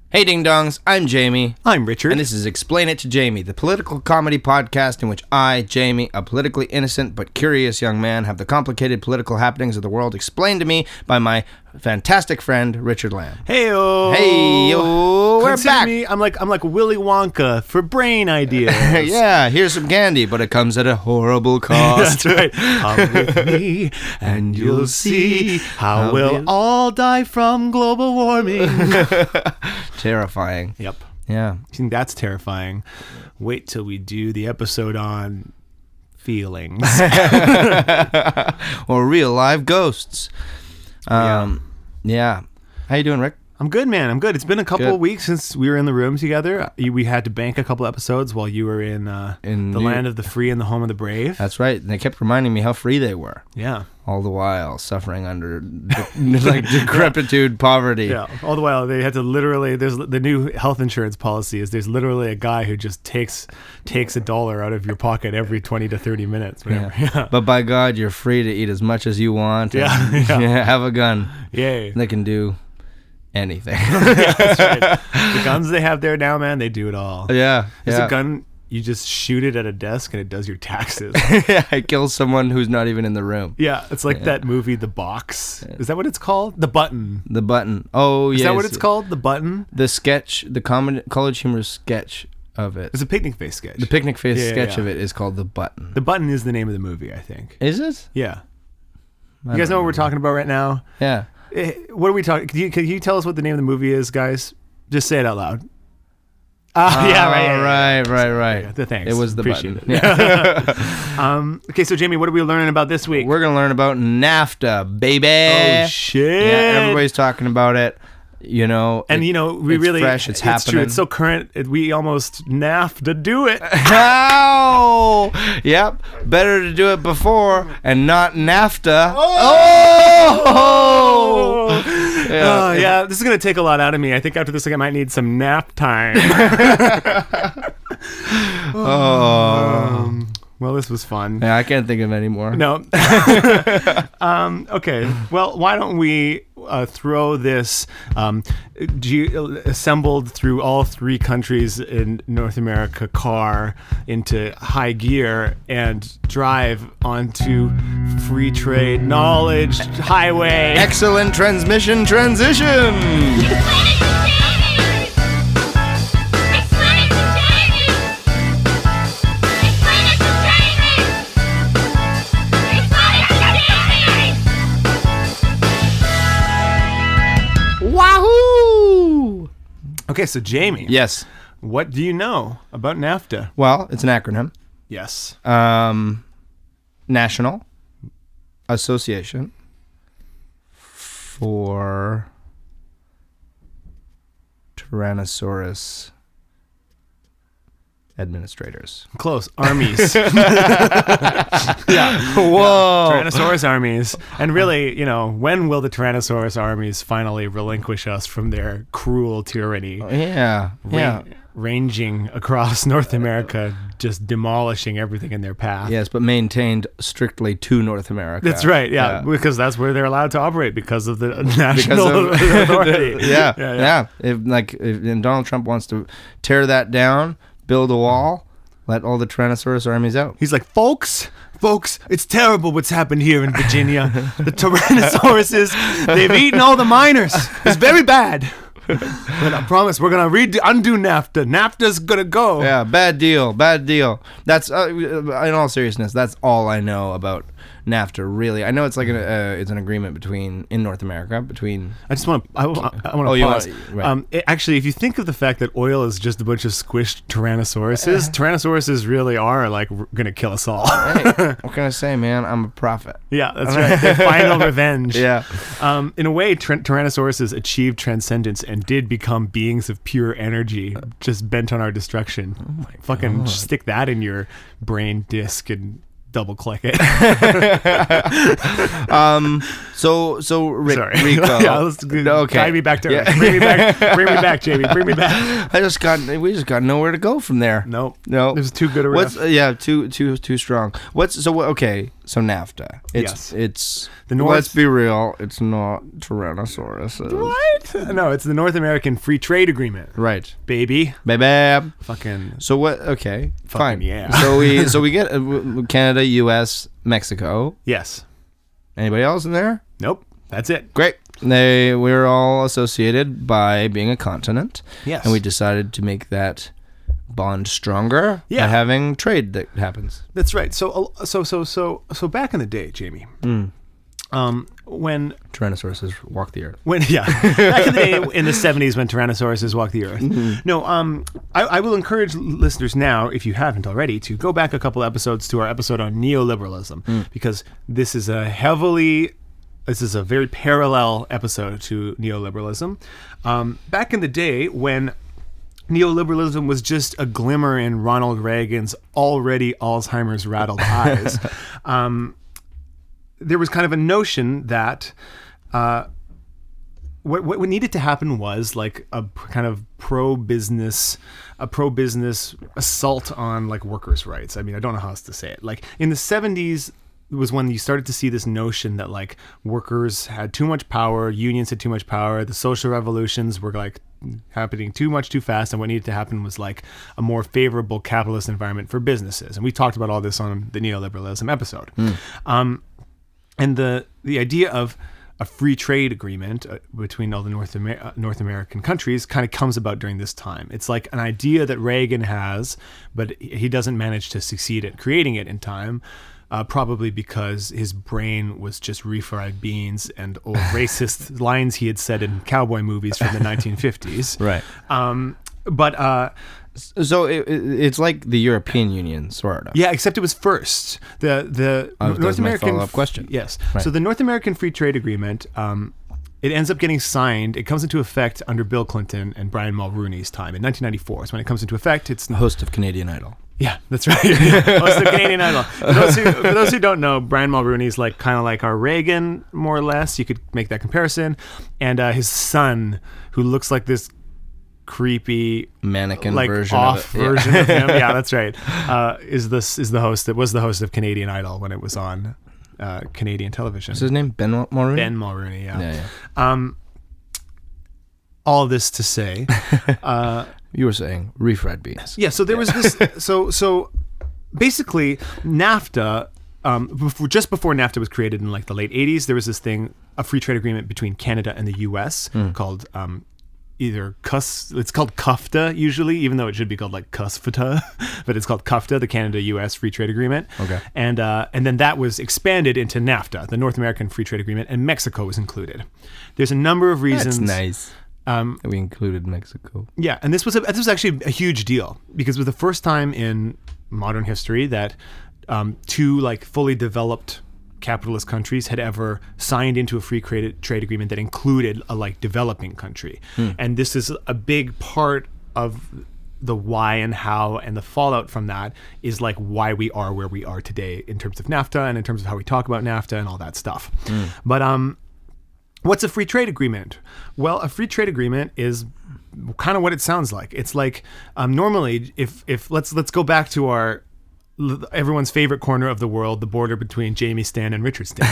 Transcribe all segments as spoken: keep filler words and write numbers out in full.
Hey Ding Dongs, I'm Jamie. I'm Richard. And this is Explain It to Jamie, the political comedy podcast in which I, Jamie, a politically innocent but curious young man, have the complicated political happenings of the world explained to me by my fantastic friend, Richard Lamb. Hey-o. Hey-o, we're Consider back. Me, I'm like I'm like Willy Wonka for brain ideas. Yeah, here's some candy, but it comes at a horrible cost. That's right. Come with me and you'll see how we'll all die from global warming. Terrifying. Yep. Yeah. I think that's terrifying. Wait till we do the episode on feelings. Or real live ghosts. Um, yeah. yeah. How you doing, Rick? I'm good, man. I'm good. It's been a couple Good. of weeks since we were in the room together. We had to bank a couple episodes while you were in, uh, In the New- land of the free and the home of the brave. That's right. And they kept reminding me how free they were. Yeah. All the while suffering under de- like decrepitude, poverty. Yeah. All the while they had to literally. There's the new health insurance policy is there's literally a guy who just takes takes a dollar out of your pocket every twenty to thirty minutes. Whatever. Yeah. Yeah. But by God, you're free to eat as much as you want. and, Yeah, yeah. have a gun. Yay. They can do anything. Yeah, that's right. The guns they have there now, man, they do it all. yeah. There's yeah. a gun. You just shoot it at a desk and it does your taxes. Yeah, it kills someone who's not even in the room. Yeah, it's like Yeah. that movie, The Box. Is that what it's called? The Button. The Button. Oh, yeah. Is that what it's called? The Button? The sketch, the comedy, college humor sketch of it. It's a Picnic Face sketch. The picnic face Yeah, sketch yeah. of it is called The Button. The Button is the name of the movie, I think. Is it? Yeah. I You guys don't know what we're talking about right now? Yeah. Eh, What are we talking? Can you, can you tell us what the name of the movie is, guys? Just say it out loud. Ah, yeah, right, yeah, yeah, right, right, right. yeah. The thanks. It was The Appreciate Button. it. Yeah. Um, okay, so Jamie, what are we learning about this week? We're gonna learn about NAFTA, baby. oh shit! Yeah, everybody's talking about it. You know, And it- you know, we it's really fresh. It's, true. happening. It's so current. It, we almost naff to do it. Ow! Yep. Better to do it before and not NAFTA. Oh! Oh! Yeah, Yeah. uh, yeah, this is gonna take a lot out of me. I think after this, like, I might need some nap time. Oh. um, well, this was fun. Yeah, I can't think of any more. No. um, okay. Well, why don't we uh, throw this um, ge- assembled through all three countries in North America car into high gear and drive onto free trade knowledge highway. Excellent transmission transition. Wahoo! Okay, so Jamie, Yes. what do you know about NAFTA? Well, it's an acronym. Yes. Um, National Association for Tyrannosaurus Administrators. Close. Armies. Yeah. Whoa. Tyrannosaurus armies. And really, you know, when will the Tyrannosaurus armies finally relinquish us from their cruel tyranny? Yeah. Ra- Yeah. Ranging across North America, just demolishing everything in their path. Yes, but maintained strictly to North America. That's right, yeah, because that's where they're allowed to operate because of the national Because of authority. yeah, yeah, yeah, yeah. If like if and Donald Trump wants to tear that down, build a wall, let all the Tyrannosaurus armies out. He's like, folks, folks, it's terrible what's happened here in Virginia. The Tyrannosauruses, they've eaten all the miners. It's very bad. But I promise we're gonna redo, undo NAFTA. NAFTA's gonna go. Yeah, bad deal, bad deal. That's uh, in all seriousness, that's all I know about NAFTA. Really, I know it's like an uh, it's an agreement between in North America between. I just want to. I, I want to Oh, you pause. wanna- right. um, it- actually, if you think of the fact that oil is just a bunch of squished Tyrannosauruses, Tyrannosauruses really are like r- gonna kill us all. Hey, what can I say, man? I'm a prophet. Yeah, that's right. Their final revenge. Yeah. Um, in a way, Tyr- Tyrannosauruses achieved transcendence and did become beings of pure energy, just bent on our destruction. Oh my Fucking God. stick that in your brain disk and double click it. Um. So so Rick, Sorry. Rico. yeah, let's Okay. guide me back to Yeah. Earth. Bring me back. Bring me back, Jamie. Bring me back. I just got we just got nowhere to go from there. Nope. No. It was too good a What's riff. uh, yeah, too too too strong. What's so what- okay. So NAFTA. It's, Yes. It's, The North- let's be real, it's not Tyrannosaurus. What? No, it's the North American Free Trade Agreement, Right. baby. Baby. Fucking So what, okay, fine. yeah. So we, so we get uh, w- Canada, U S, Mexico. yes. Anybody else in there? Nope. That's it. Great. They we're all associated by being a continent. Yes. And we decided to make that bond stronger Yeah. by having trade that happens. That's right. So, uh, so, so, so, so back in the day, Jamie, Mm. um, when, Tyrannosaurus walk the earth. when, yeah, back in the day in the seventies when Tyrannosauruses walked the earth. No, um, I, I will encourage listeners now, if you haven't already, to go back a couple episodes to our episode on neoliberalism, because this is a heavily, this is a very parallel episode to neoliberalism. Um, back in the day when neoliberalism was just a glimmer in Ronald Reagan's already Alzheimer's rattled eyes. Um, there was kind of a notion that uh, what, what needed to happen was like a kind of pro-business, a pro-business assault on like workers' rights. I mean, I don't know how else to say it. Like in the seventies was when you started to see this notion that like workers had too much power, unions had too much power, the social revolutions were like happening too much too fast, and what needed to happen was like a more favorable capitalist environment for businesses. And we talked about all this on the neoliberalism episode. Mm. Um, and the the idea of a free trade agreement uh, between all the North Amer- uh, North American countries kind of comes about during this time. It's like an idea that Reagan has, but he doesn't manage to succeed at creating it in time. Uh, probably because his brain was just refried beans and old racist lines he had said in cowboy movies from the nineteen fifties. Right. Um, but uh, So it, it- it's like the European Union, sort of. yeah, except it was first the the Oh, that North was my American follow-up question. Yes. Right. So the North American Free Trade Agreement. Um, It ends up getting signed. It comes into effect under Bill Clinton and Brian Mulroney's time in nineteen ninety-four. So when it comes into effect, it's Host of Canadian Idol. Yeah, that's right. Host of Canadian Idol. For those, who, for those who don't know, Brian Mulroney is like kind of like our Reagan, more or less. You could make that comparison. And uh, his son, who looks like this creepy Mannequin like version off of it. Yeah. version of him. Yeah, that's right. Uh, is this is the host that was the host of Canadian Idol when it was on uh, Canadian television? What's his name? Ben Mulroney? Ben Mulroney. Yeah. Yeah, yeah. Um, all this to say. Uh, You were saying refried beans. Yeah, so there was this. So so basically, NAFTA. Um, before, just before NAFTA was created in like the late eighties, there was this thing, a free trade agreement between Canada and the U S Mm. called um, either C U S. It's called CUFTA usually, even though it should be called like CUSFTA, but it's called CUFTA, the Canada-U S Free Trade Agreement. Okay. And uh, and then that was expanded into NAFTA, the North American Free Trade Agreement, and Mexico was included. There's a number of reasons. That's nice. Um, We included Mexico. Yeah, and this was a, this was actually a huge deal because it was the first time in modern history that um, two like fully developed capitalist countries had ever signed into a free trade trade agreement that included a like developing country, hmm. and this is a big part of the why and how and the fallout from that is like why we are where we are today in terms of NAFTA and in terms of how we talk about NAFTA and all that stuff. Hmm. But um. What's a free trade agreement? Well, a free trade agreement is kind of what it sounds like. It's like um, normally, if if let's let's go back to our everyone's favorite corner of the world, the border between Jamie Stan and Richard Stan.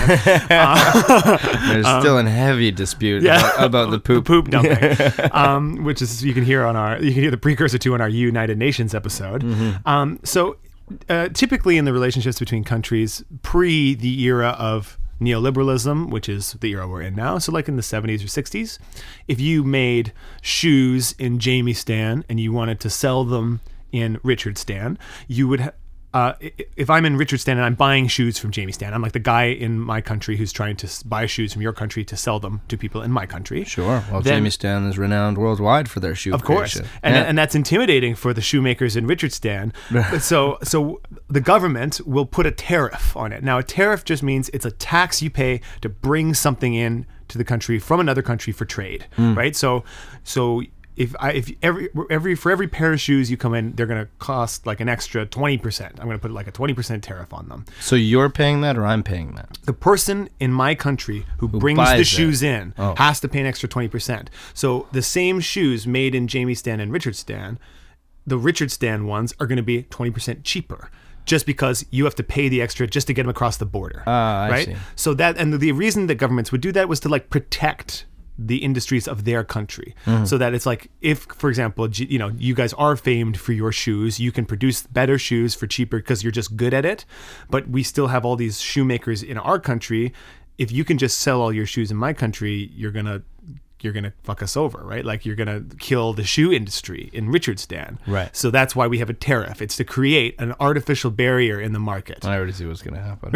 uh, There's um, still in heavy dispute yeah, about, about the poop, the poop dumping, um, which is you can hear on our you can hear the precursor to on our United Nations episode. Mm-hmm. Um, so uh, typically in the relationships between countries pre the era of neoliberalism, which is the era we're in now, so like in the seventies or sixties, if you made shoes in Jamie Stan and you wanted to sell them in Richard Stan, you would ha- uh, if I'm in Richard Stan and I'm buying shoes from Jamie Stan, I'm like the guy in my country who's trying to buy shoes from your country to sell them to people in my country. Sure. Well, then, Jamie Stan is renowned worldwide for their shoe Of course. creation. And, yeah. and that's intimidating for the shoemakers in Richard Stan. so so the government will put a tariff on it. Now, a tariff just means it's a tax you pay to bring something in to the country from another country for trade, mm. right? So so If I if every every for every pair of shoes you come in, they're going to cost like an extra twenty percent. I'm going to put like a twenty percent tariff on them. So you're paying that, or I'm paying that? The person in my country who, who brings the shoes it. in oh. has to pay an extra twenty percent. So the same shoes made in Jamie Stan and Richard Stan, the Richard Stan ones are going to be twenty percent cheaper just because you have to pay the extra just to get them across the border. Ah, I right? see. So that, and the reason that governments would do that was to like protect the industries of their country, Mm-hmm. so that it's like, if, for example, G- you know, you guys are famed for your shoes, you can produce better shoes for cheaper because you're just good at it. But we still have all these shoemakers in our country. If you can just sell all your shoes in my country, you're gonna you're gonna fuck us over, right? Like you're gonna kill the shoe industry in Richardstan. Right. So that's why we have a tariff. It's to create an artificial barrier in the market. I already see what's going to happen.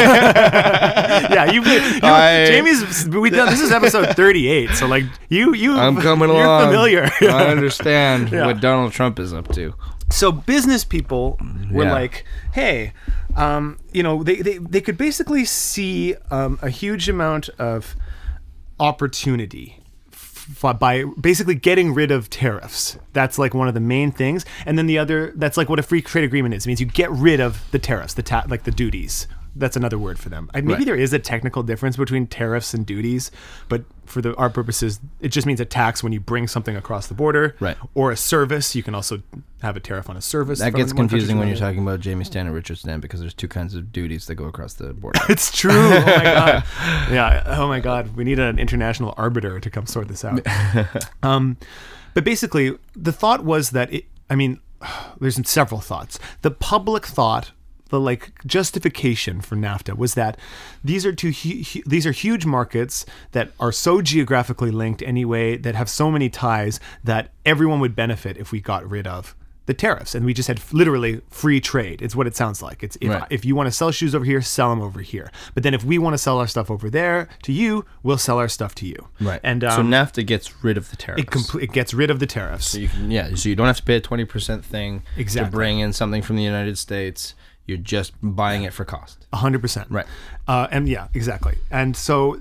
Yeah, you've been, you, I- Jamie's. We done this is episode thirty-eight, so like you, you, I'm coming you're along. familiar. I understand Yeah. what Donald Trump is up to. So business people were Yeah. like, hey, um, you know, they, they, they could basically see um, a huge amount of opportunity f- by basically getting rid of tariffs. That's like one of the main things. And then the other, that's like what a free trade agreement is. It means you get rid of the tariffs, the ta- like the duties. That's another word for them. I, maybe Right. there is a technical difference between tariffs and duties, but for the our purposes, it just means a tax when you bring something across the border, Right. or a service. You can also have a tariff on a service. That from gets one country confusing to when you're another. talking about Jamie Stan and Richard Stan, because there's two kinds of duties that go across the border. It's true. Oh my god. Yeah. Oh my god. We need an international arbiter to come sort this out. Um, but basically, the thought was that it. I mean, there's several thoughts. The public thought, the like justification for NAFTA was that these are two hu- hu- these are huge markets that are so geographically linked anyway, that have so many ties, that everyone would benefit if we got rid of the tariffs and we just had literally free trade. It's what it sounds like. It's if, Right. if you want to sell shoes over here, sell them over here. But then if we want to sell our stuff over there to you, we'll sell our stuff to you. Right. And so um, NAFTA gets rid of the tariffs. it compl- it gets rid of the tariffs. So you can, yeah, so you don't have to pay a twenty percent thing Exactly. to bring in something from the United States. You're just buying it for cost. A hundred percent. Right. Uh, and yeah, exactly. And so,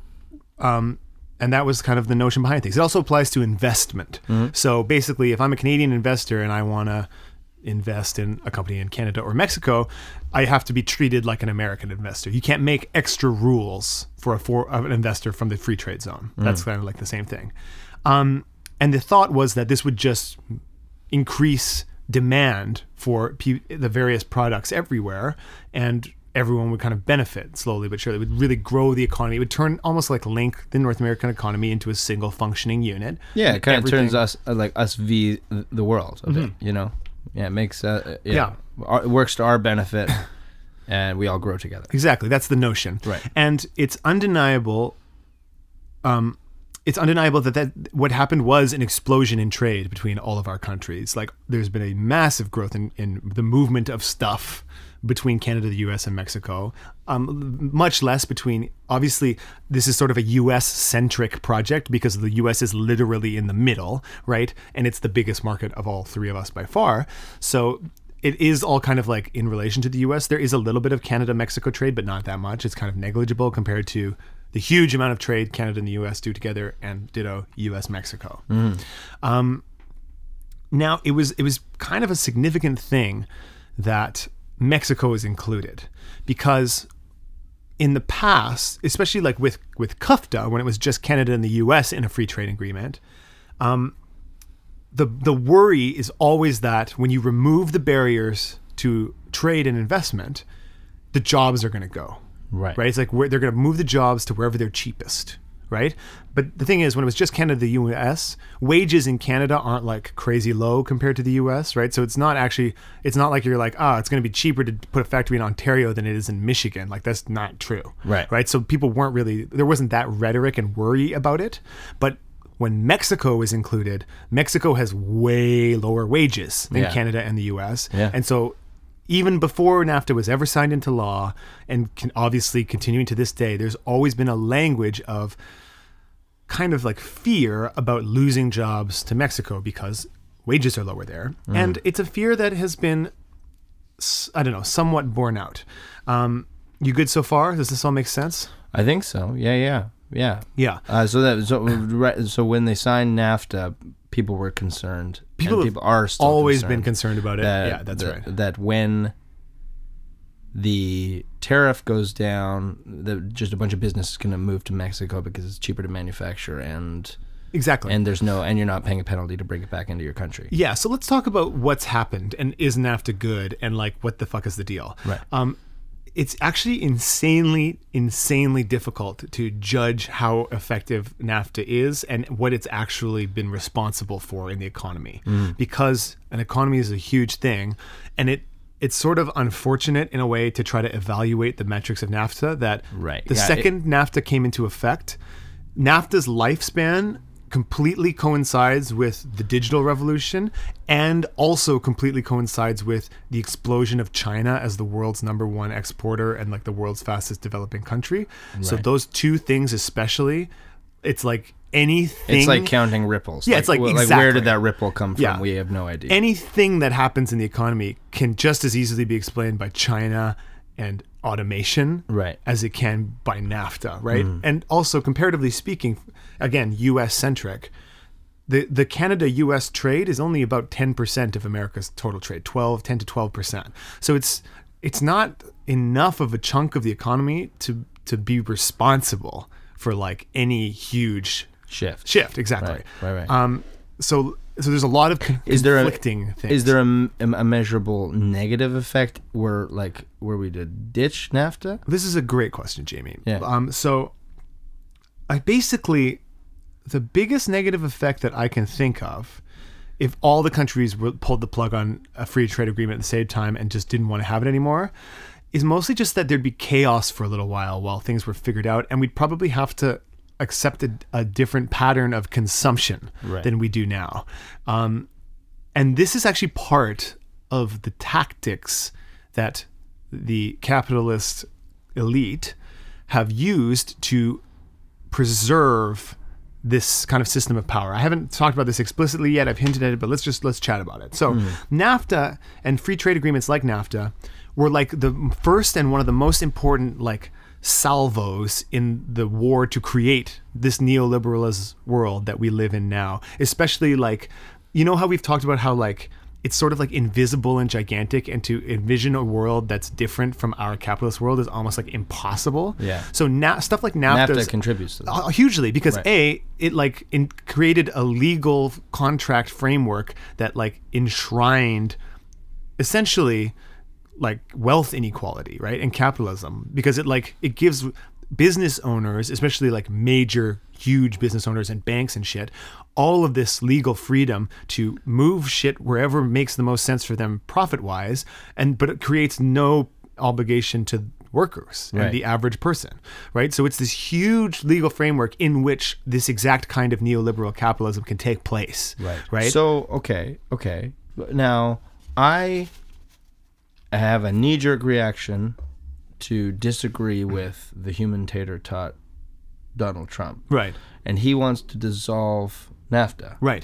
um, and that was kind of the notion behind things. It also applies to investment. So basically, if I'm a Canadian investor and I want to invest in a company in Canada or Mexico, I have to be treated like an American investor. You can't make extra rules for a for an investor from the free trade zone. That's kind of like the same thing. Um, and the thought was that this would just increase demand for pe- the various products everywhere, and everyone would kind of benefit slowly but surely. It would really grow the economy. It would turn almost like link the North American economy into a single functioning unit. Yeah, it kind of Everything- turns us uh, like us v the world a bit, you know. Yeah, it makes uh, yeah, Yeah. Our, it works to our benefit, and we all grow together. Exactly. That's the notion. Right. And it's undeniable. Um, it's undeniable that, that what happened was an explosion in trade between all of our countries. Like there's been a massive growth in, in the movement of stuff between Canada, the U S, and Mexico. Um, much less between, obviously, this is sort of a U S-centric project because the U S is literally in the middle, right? And it's the biggest market of all three of us by far. So it is all kind of like in relation to the U S. There is a little bit of Canada-Mexico trade, but not that much. It's kind of negligible compared to the huge amount of trade Canada and the U S do together, and ditto U S-Mexico. Um, now, it was it was kind of a significant thing that Mexico is included, because in the past, especially like with, with CUFTA, when it was just Canada and the U S in a free trade agreement, um, the the worry is always that when you remove the barriers to trade and investment, the jobs are going to go. Right. Right. It's like where they're going to move the jobs to wherever they're cheapest. Right. But the thing is, when it was just Canada, the U S, wages in Canada aren't like crazy low compared to the U S. Right. So it's not actually, it's not like you're like, ah, oh, it's going to be cheaper to put a factory in Ontario than it is in Michigan. Like that's not true. Right. Right. So people weren't really, there wasn't that rhetoric and worry about it. But when Mexico is included, Mexico has way lower wages than Yeah. Canada and the U S. Yeah. And so even before NAFTA was ever signed into law, and can obviously continuing to this day, there's always been a language of kind of like fear about losing jobs to Mexico because wages are lower there. Mm. And it's a fear that has been, s- I don't know, somewhat borne out. Um, you good so far? Does this all make sense? I think so. Yeah, yeah, yeah. Yeah. Uh, so that so right, so when they signed NAFTA, people were concerned. People and have people are still Always concerned been concerned about it. that, yeah, that's that, right. That when the tariff goes down, that just a bunch of business is going to move to Mexico because it's cheaper to manufacture, and Exactly. And there's no, and you're not paying a penalty to bring it back into your country. Yeah. So let's talk about what's happened and is NAFTA good and like what the fuck is the deal? Right. Um, it's actually insanely, insanely difficult to judge how effective NAFTA is and what it's actually been responsible for in the economy, mm. because an economy is a huge thing, and it it's sort of unfortunate in a way to try to evaluate the metrics of NAFTA that right. the yeah, second it, NAFTA came into effect, NAFTA's lifespan completely coincides with the digital revolution and also completely coincides with the explosion of China as the world's number one exporter and like the world's fastest developing country. Right. So those two things especially, it's like anything. It's like counting ripples. Yeah, like, it's like, well, exactly. like where did that ripple come from? Yeah. We have no idea. Anything that happens in the economy can just as easily be explained by China and automation right. as it can by NAFTA, right? Mm. And also, comparatively speaking, again, U S centric, the the Canada-U S trade is only about ten percent of America's total trade, twelve, ten to twelve percent. So it's it's not enough of a chunk of the economy to to be responsible for like any huge shift. Shift, exactly. Right, right, right. Um, so so there's a lot of con- is there conflicting a, things. Is there a, a measurable negative effect where like where we did ditch NAFTA? This is a great question, Jamie. Yeah. Um, so I basically, the biggest negative effect that I can think of, if all the countries were, pulled the plug on a free trade agreement at the same time and just didn't want to have it anymore, is mostly just that there'd be chaos for a little while while things were figured out, and we'd probably have to accept a, a different pattern of consumption right. than we do now. Um, and this is actually part of the tactics that the capitalist elite have used to preserve this kind of system of power. I haven't talked about this explicitly yet. I've hinted at it, but let's just let's chat about it. So mm. NAFTA and free trade agreements like NAFTA were like the first and one of the most important like salvos in the war to create this neoliberalist world that we live in now. Especially like, you know how we've talked about how like it's sort of like invisible and gigantic, and to envision a world that's different from our capitalist world is almost like impossible. Yeah. So now stuff like NAFTA NAFTA contributes to that. Uh, hugely because right. A, it like in, created a legal contract framework that like enshrined essentially like wealth inequality, right? And capitalism, because it like it gives business owners, especially like major huge business owners and banks and shit, all of this legal freedom to move shit wherever makes the most sense for them profit wise, and but it creates no obligation to workers and right. the average person, right? So it's this huge legal framework in which this exact kind of neoliberal capitalism can take place, right? Right. So okay, okay. Now I have a knee-jerk reaction to disagree with the human tater tot Donald Trump. Right. And he wants to dissolve NAFTA. Right.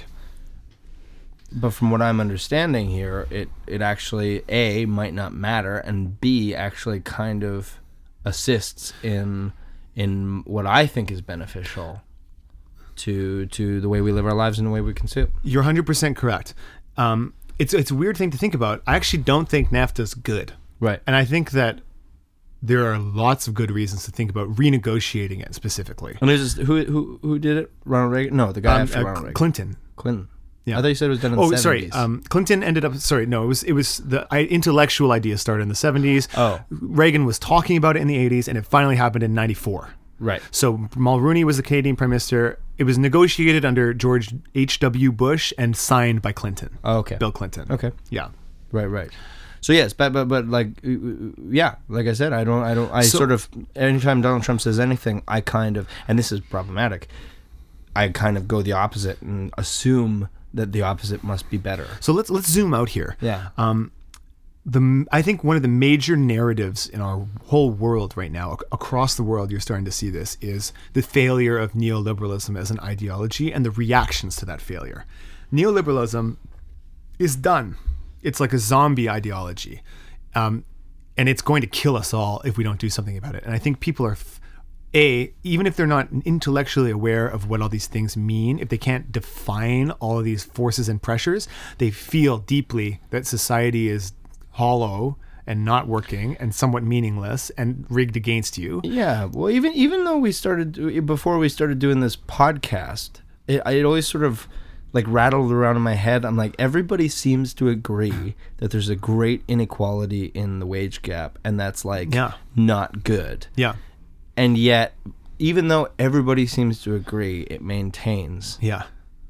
But from what I'm understanding here, it, it actually, A, might not matter, and B, actually kind of assists in in what I think is beneficial to to the way we live our lives and the way we consume. You're one hundred percent correct. Um, it's, it's a weird thing to think about. I actually don't think NAFTA's good. Right. And I think that there are lots of good reasons to think about renegotiating it specifically. And there's this, who who who did it? Ronald Reagan? No, the guy Um, after uh, Ronald Reagan. Clinton. Clinton. Yeah. I thought you said it was done in oh, the sorry. seventies. Um, Clinton ended up. Sorry, no. It was it was the I, intellectual idea started in the seventies. Oh. Reagan was talking about it in the eighties, and it finally happened in ninety-four. Right. So Mulroney was the Canadian Prime Minister. It was negotiated under George H W Bush and signed by Clinton. Oh, okay. Bill Clinton. Okay. Yeah. Right. Right. So yes, but but but like yeah, like I said, I don't I don't I So- sort of anytime Donald Trump says anything, I kind of, and this is problematic, I kind of go the opposite and assume that the opposite must be better. So let's let's zoom out here. Yeah. Um, the I think one of the major narratives in our whole world right now, ac- across the world, you're starting to see this, is the failure of neoliberalism as an ideology and the reactions to that failure. Neoliberalism is done. It's like a zombie ideology, um, and it's going to kill us all if we don't do something about it. And I think people are. F- A, even if they're not intellectually aware of what all these things mean, if they can't define all of these forces and pressures, they feel deeply that society is hollow and not working and somewhat meaningless and rigged against you. Yeah. Well, even even though we started before we started doing this podcast, it, it always sort of like rattled around in my head. I'm like, everybody seems to agree that there's a great inequality in the wage gap, and that's like yeah. not good. Yeah. And yet, even though everybody seems to agree, it maintains. Yeah.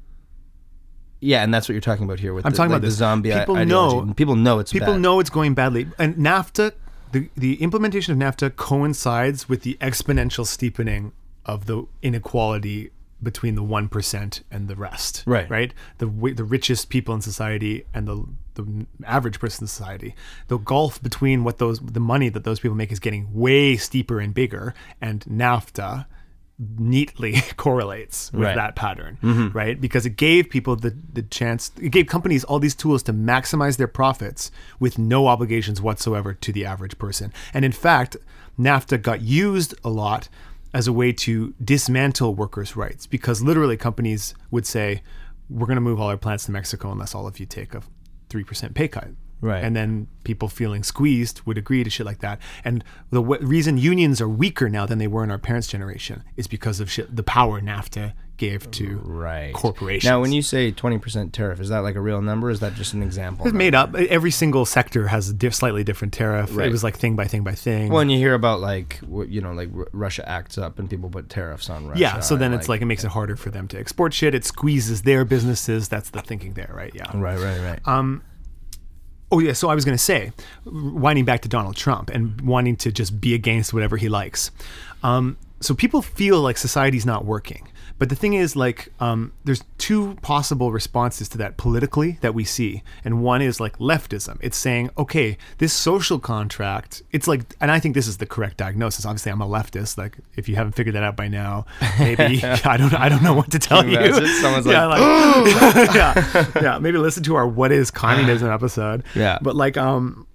Yeah, and that's what you're talking about here with I'm the, talking like about the this. zombie people ideology. know People know it's people bad. know it's going badly, and NAFTA, the the implementation of NAFTA coincides with the exponential steepening of the inequality between the one percent and the rest. Right. Right. The the richest people in society and the the average person in society. The gulf between what those the money that those people make is getting way steeper and bigger, and NAFTA neatly correlates with right. that pattern, mm-hmm. right? Because it gave people the, the chance, it gave companies all these tools to maximize their profits with no obligations whatsoever to the average person. And in fact, NAFTA got used a lot as a way to dismantle workers' rights, because literally companies would say, we're going to move all our plants to Mexico unless all of you take a three percent pay cut. Right. And then people feeling squeezed would agree to shit like that. And the w- reason unions are weaker now than they were in our parents' generation is because of shit, the power NAFTA gave to right. corporations. Now, when you say twenty percent tariff, is that like a real number? Or is that just an example? It's made up. Every single sector has a diff- slightly different tariff. Right. It was like thing by thing by thing. Well, and you hear about like, what- you know, like R- Russia acts up and people put tariffs on Russia. yeah, so then and, it's like it makes it harder for them to export shit. It squeezes their businesses. That's the thinking there, right? Yeah. Right, right, right. Um, Oh, yeah. So I was going to say, winding back to Donald Trump and wanting to just be against whatever he likes. Um, so people feel like society's not working. But the thing is, like, um, there's two possible responses to that politically that we see. And one is like leftism. It's saying, okay, this social contract, it's like, and I think this is the correct diagnosis. Obviously, I'm a leftist. Like, if you haven't figured that out by now, maybe I don't I don't know what to tell you. Imagine someone's yeah, like, like yeah, yeah. Maybe listen to our "What Is Communism" episode. Yeah. But like, um,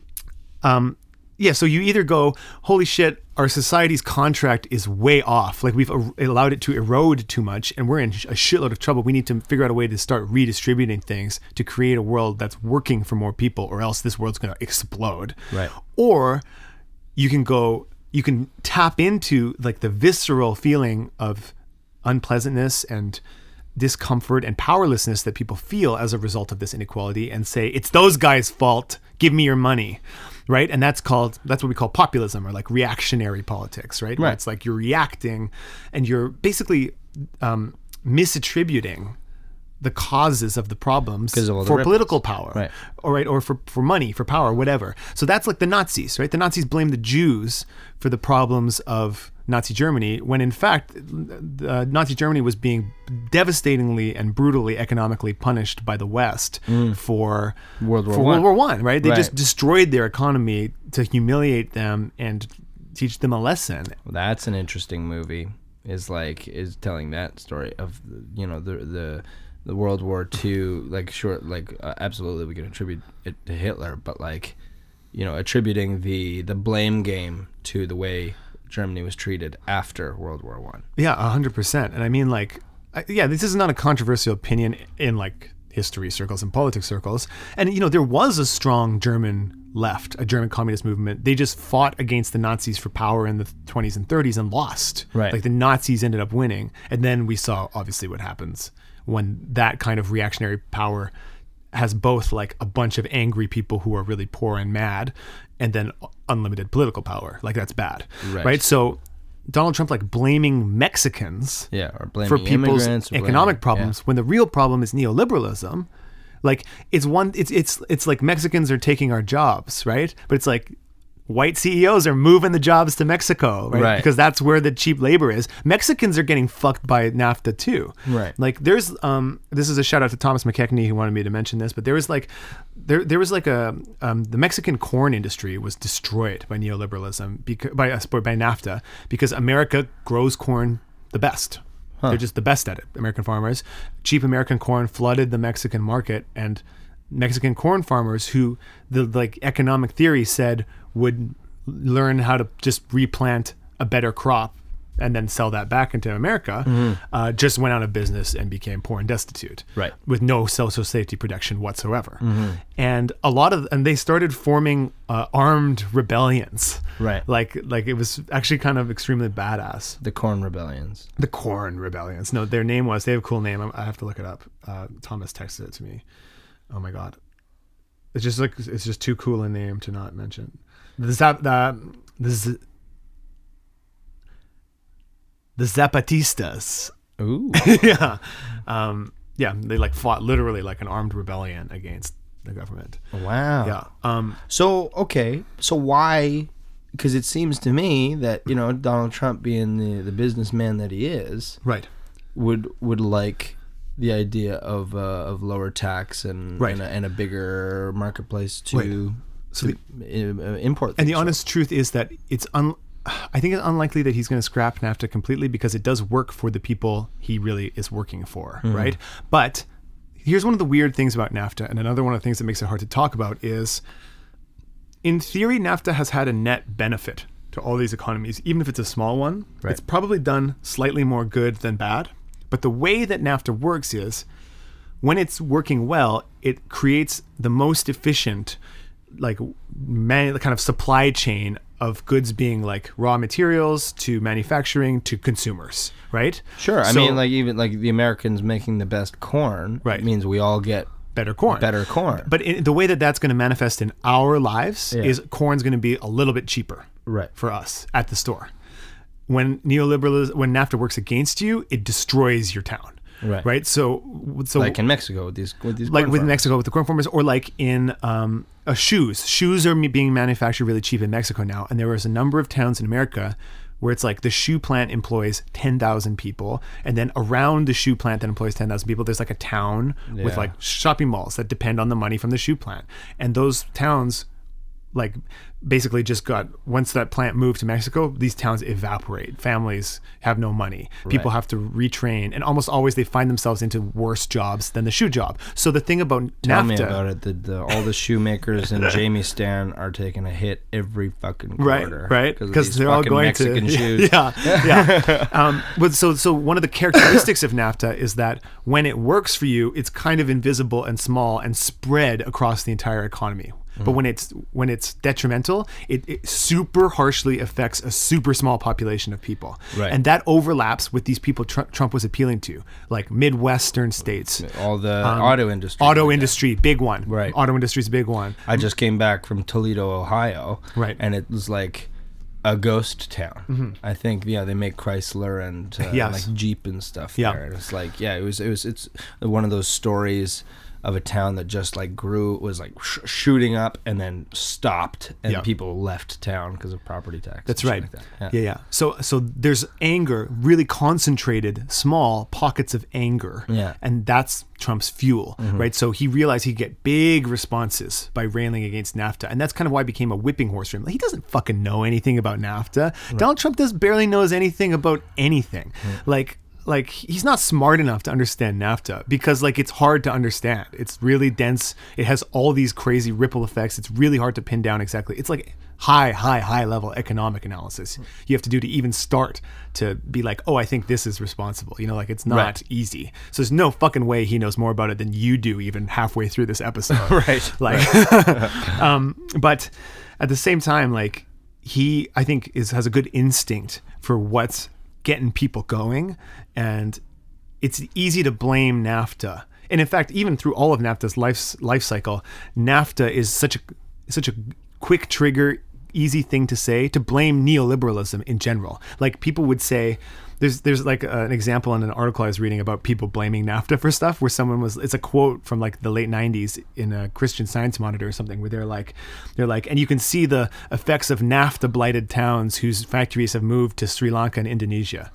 um, yeah. So you either go, holy shit, our society's contract is way off. Like we've er- allowed it to erode too much, and we're in a shitload of trouble. We need to figure out a way to start redistributing things to create a world that's working for more people, or else this world's going to explode. Right. Or you can go, you can tap into like the visceral feeling of unpleasantness and discomfort and powerlessness that people feel as a result of this inequality and say, it's those guys' fault. Give me your money. Right. And that's called, that's what we call populism, or like reactionary politics, right? Where Right. it's like you're reacting and you're basically um, misattributing the causes of the problems 'Cause of all the for ripples. political power, Right. or right, or for, for money, for power, whatever. So that's like the Nazis, right? The Nazis blamed the Jews for the problems of Nazi Germany, when in fact, uh, Nazi Germany was being devastatingly and brutally economically punished by the West for World War for One. World War One, right? They Right. just destroyed their economy to humiliate them and teach them a lesson. Well, that's an interesting movie. Is like is telling that story of you know the the the World War Two. Like sure, like uh, absolutely we can attribute it to Hitler, but like you know attributing the the blame game to the way Germany was treated after World War One. Yeah, a hundred percent. And I mean, like, I, yeah, this is not a controversial opinion in like history circles and politics circles. And you know, there was a strong German left, a German communist movement. They just fought against the Nazis for power in the twenties and thirties and lost. Right. Like the Nazis ended up winning, and then we saw obviously what happens when that kind of reactionary power has both like a bunch of angry people who are really poor and mad, and then unlimited political power. Like that's bad, Right. right? So Donald Trump like blaming Mexicans Yeah, or blaming for people's immigrants or economic blaming- problems when the real problem is neoliberalism. Like it's one, it's it's it's like Mexicans are taking our jobs, right? But it's like white C E Os are moving the jobs to Mexico, right? Right. Because that's where the cheap labor is. Mexicans are getting fucked by NAFTA too. Right. Like there's um this is a shout out to Thomas McKechnie who wanted me to mention this, but there was like there there was like a um the Mexican corn industry was destroyed by neoliberalism because by uh, by NAFTA because America grows corn the best. Huh. They're just the best at it. American farmers, cheap American corn flooded the Mexican market, and Mexican corn farmers who the like economic theory said would learn how to just replant a better crop and then sell that back into America, mm-hmm. uh, just went out of business and became poor and destitute, right, with no social safety protection whatsoever. Mm-hmm. And a lot of, and they started forming uh, armed rebellions, right, like like it was actually kind of extremely badass. The Corn Rebellions. The Corn Rebellions. No, their name was. They have a cool name. I have to look it up. Uh, Thomas texted it to me. Oh my god, it's just like it's just too cool a name to not mention. The Zap the the. Z- The Zapatistas. Ooh. yeah. Um, yeah. They like fought literally like an armed rebellion against the government. Wow. Yeah. Um, so, okay. So why, because it seems to me that, you know, Donald Trump being the, the businessman that he is. Right. Would, would like the idea of, uh, of lower tax and, right. and, a, and a bigger marketplace to, right. so to the, uh, import things. And the honest truth is that it's un. I think it's unlikely that he's going to scrap NAFTA completely because it does work for the people he really is working for, mm-hmm. right? But here's one of the weird things about NAFTA, and another one of the things that makes it hard to talk about is, in theory, NAFTA has had a net benefit to all these economies, even if it's a small one. Right. It's probably done slightly more good than bad. But the way that NAFTA works is, when it's working well, it creates the most efficient, like, man, kind of supply chain of goods being like raw materials to manufacturing to consumers, right? Sure. I so, mean, like even like the Americans making the best corn right. means we all get better corn. Better corn. But in, the way that that's going to manifest in our lives yeah. is corn's going to be a little bit cheaper right. for us at the store. When neoliberalism, when NAFTA works against you, it destroys your town. Right. Right. So, so like in Mexico with these, with these, like with farmers. Mexico with the corn farmers, or like in um, uh, shoes. Shoes are being manufactured really cheap in Mexico now, and there was a number of towns in America where it's like the shoe plant employs ten thousand people, and then around the shoe plant that employs ten thousand people, there's like a town yeah. with like shopping malls that depend on the money from the shoe plant, and those towns, like, basically just got, once that plant moved to Mexico, these towns evaporate. Families have no money. People right. have to retrain, and almost always they find themselves into worse jobs than the shoe job. So the thing about Tell NAFTA, me about it. The, the, all the shoemakers in Jamie Stan are taking a hit every fucking quarter. Right, right. Because they're all going Mexican to shoes. Yeah, yeah. um, but so, so one of the characteristics of NAFTA is that when it works for you, it's kind of invisible and small and spread across the entire economy. But when it's when it's detrimental, it, it super harshly affects a super small population of people, right. and that overlaps with these people Trump, Trump was appealing to, like Midwestern states, all the um, auto industry, auto like industry, that. big one, right? Auto industry's a big one. I just came back from Toledo, Ohio, right, and it was like a ghost town. Mm-hmm. I think yeah, they make Chrysler and uh, yes. like Jeep and stuff yeah. there. And it's like yeah, it was it was it's one of those stories of a town that just like grew, was like sh- shooting up and then stopped, and yep. people left town because of property tax. That's right. Like that. yeah. yeah, yeah. So, so there's anger, really concentrated, small pockets of anger, yeah, and that's Trump's fuel, mm-hmm. right? So he realized he'd get big responses by railing against NAFTA, and that's kind of why it became a whipping horse for him. He doesn't fucking know anything about NAFTA. Right. Donald Trump does barely knows anything about anything. Mm. Like. Like, he's not smart enough to understand NAFTA because, like, it's hard to understand. It's really dense. It has all these crazy ripple effects. It's really hard to pin down exactly. It's like high, high, high level economic analysis you have to do to even start to be like, oh, I think this is responsible. You know, like, it's not right. easy. So there's no fucking way he knows more about it than you do even halfway through this episode. right. Like, right. um, but at the same time, like, he, I think, is has a good instinct for what's getting people going, and it's easy to blame NAFTA. And in fact, even through all of NAFTA's life life cycle, NAFTA is such a such a quick trigger, easy thing to say to blame neoliberalism in general. Like, people would say, there's there's like a, an example in an article I was reading about people blaming NAFTA for stuff, where someone was, it's a quote from like the late nineties in a Christian Science Monitor or something, where they're like, they're like, and you can see the effects of NAFTA blighted towns whose factories have moved to Sri Lanka and Indonesia.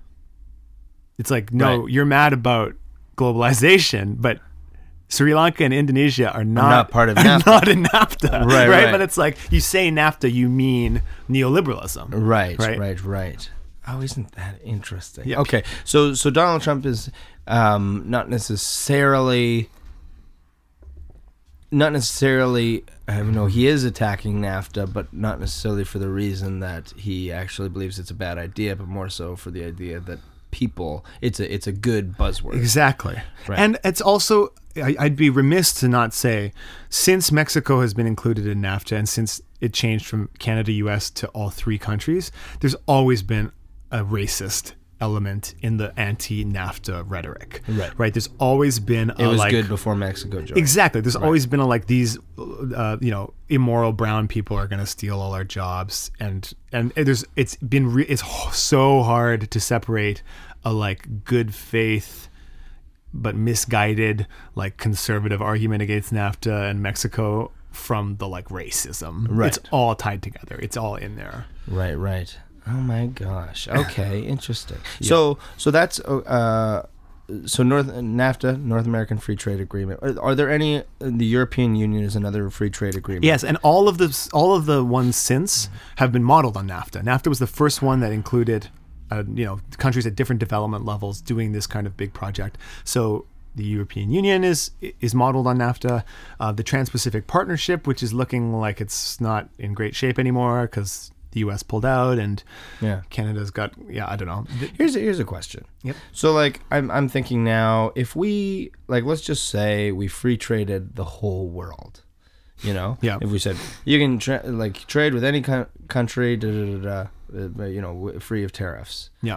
It's like, no, right. you're mad about globalization, but Sri Lanka and Indonesia are not, not part of NAFTA. Not in NAFTA, right, right? right? But it's like, you say NAFTA, you mean neoliberalism, right? Right, right, right. Oh, isn't that interesting? Yep. Okay, so so Donald Trump is um, not necessarily not necessarily, I know he is attacking NAFTA, but not necessarily for the reason that he actually believes it's a bad idea, but more so for the idea that people, it's a it's a good buzzword. Exactly. Right. And it's also, I, I'd be remiss to not say, since Mexico has been included in NAFTA and since it changed from Canada, U S to all three countries, there's always been a racist element in the anti-NAFTA rhetoric. Right. Right. There's always been a It was like, good before Mexico joined. Exactly. There's Right. always been a like these, uh, you know, immoral brown people are going to steal all our jobs, and and there's it's been re- it's so hard to separate a like good faith but misguided like conservative argument against NAFTA and Mexico from the like racism. Right. It's all tied together. It's all in there. Right, right. Oh my gosh. Okay, interesting. So, so that's uh, so North NAFTA, North American Free Trade Agreement. Are, are there any? The European Union is another free trade agreement. Yes, and all of the all of the ones since have been modeled on NAFTA. NAFTA was the first one that included, uh, you know, countries at different development levels doing this kind of big project. So the European Union is is modeled on NAFTA. Uh, the Trans-Pacific Partnership, which is looking like it's not in great shape anymore because the U S pulled out and Yeah. Canada's got, yeah, I don't know. Here's a, here's a question. Yep. So like I'm I'm thinking now, if we like let's just say we free traded the whole world, you know. Yeah. If we said you can tra- like trade with any co- country, da, da, da, da, uh, you know, w- free of tariffs. Yeah.